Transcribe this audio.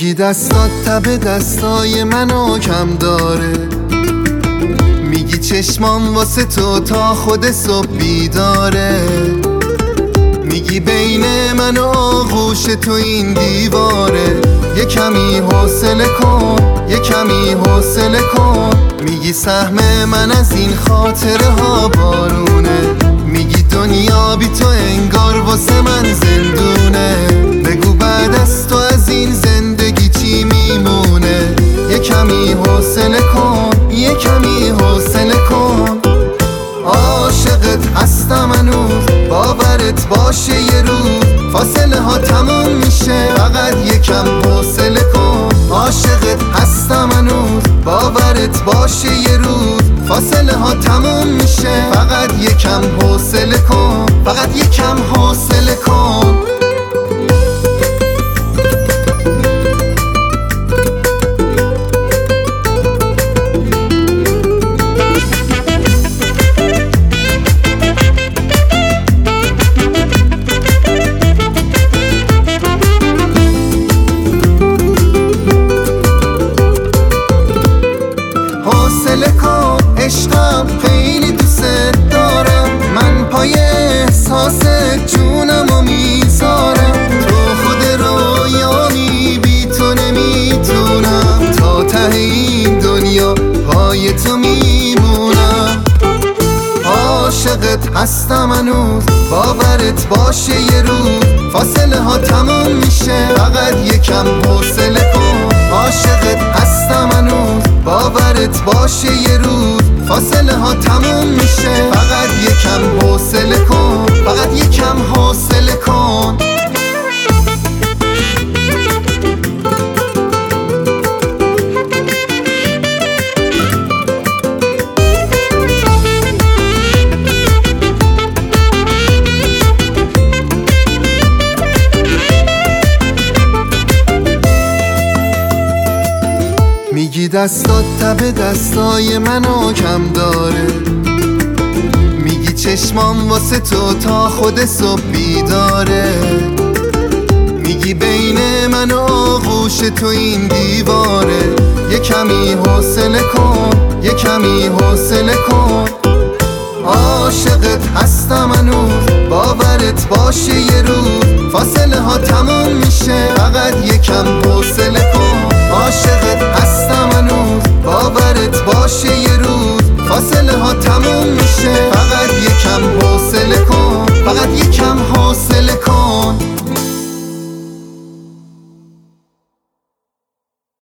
میگی دستات تب دستای منو کم داره، میگی چشمام واسه تو تا خود صبح بیداره، میگی بین من و آغوش تو این دیواره، یه کمی حوصله کن، یه کمی حوصله کن. میگی سهم من از این خاطره ها بارونه، میگی دنیا بی تو انگار واسه من زندونه، بگو بعد از تو از این زندگی چی میمونه. یه کمی حوصله کن، یه کمی حوصله کن. عاشقت هستم هنوز، باورت باشه یه روز فاصله ها تموم میشه، فقط یکم حوصله کن. عاشقت هستم هنوز، باورت باشه یه روز فاصله ها تموم میشه، فقط یکم حوصله کن، فقط یکم حوصله کن. حوصله کن عشقم، خیلی دوست دارم، من پای احساس جونمو میذارم، تو خود رویامی بی تو نمیتونم، تا ته این دنیا پای تو میمونم. عاشقت هستم هنوز، باورت باشه یه روز فاصله ها تموم میشه، فقط یکم حوصله کن. عاشقت هستم هنوز، باورت باشه یه روز فاصله ها تموم میشه، فقط یکم حوصله کن، فقط یکم حوصله کن. میگی دستات تب دستای منو کم داره، میگی چشمام واسه تو تا خود صبح بیداره، میگی بین من و آغوش تو این دیواره، یه کمی حوصله کن، یه کمی حوصله کن. عاشقت هستم هنوز، باورت باشه یه روز فاصله ها تموم میشه، فقط یکم حوصله کن.